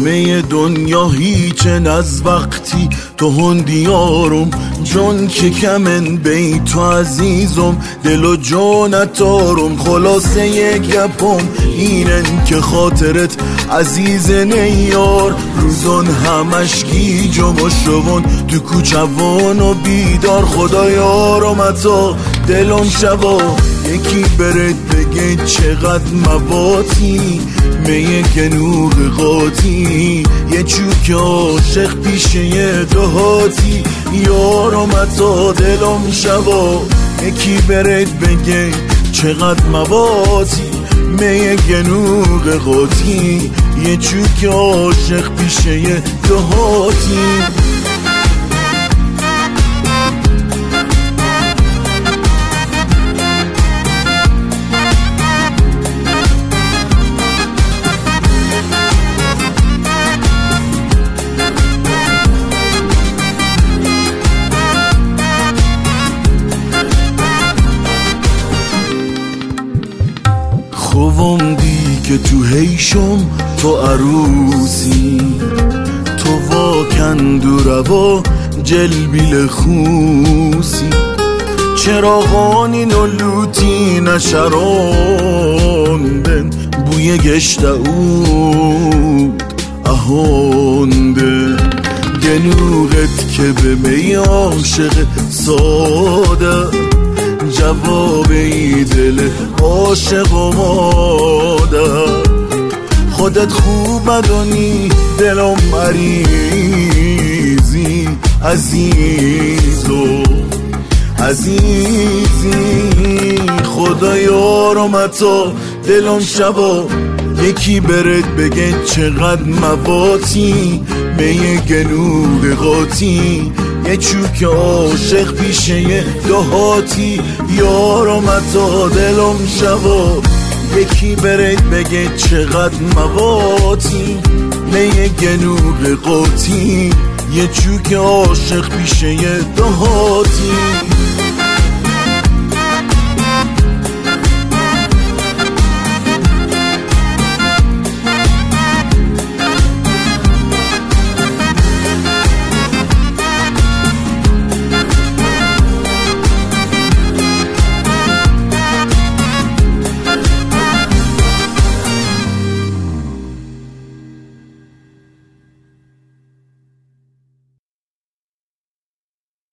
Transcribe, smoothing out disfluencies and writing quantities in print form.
همه دنیا هیچن از وقتی تو هندیارم جون که کمن بی تو عزیزم دل و جونتارم خلاصه یک گپم اینن که خاطرت عزیز نیار روزان همش گیجم و شون تو کوچوان و بیدار خدایارم اتا دلم شبا یکی برد بگه چقدر مواتی میه گنوغ قاطی یه چوک عاشق پیشه یه دهاتی یارم اتا دلم شبا یکی برد بگه چقدر مواتی میه گنوغ قاطی یه چوک عاشق پیشه یه دهاتی خوام دی که تو هیشم تو عروسی تو واکند و روا جلبیل خوسی چراغانی نلوتی نشراندن بوی گشت اود اهانده گنوغت که به می عاشق ساده جواب ای دل عاشق و مادر خودت خوب بدانی دلم مریضی عزیزو عزیزی خدا یارم اتا دلم شبا یکی برد بگه چقدر مواتی میه گنوغ قاطی یه چوک عاشق پیشه یه دهاتی یارم اتا دلم شبا یکی برد بگه چقدر مواتی میه گنوغ قاطی یه چوک عاشق پیشه یه دهاتی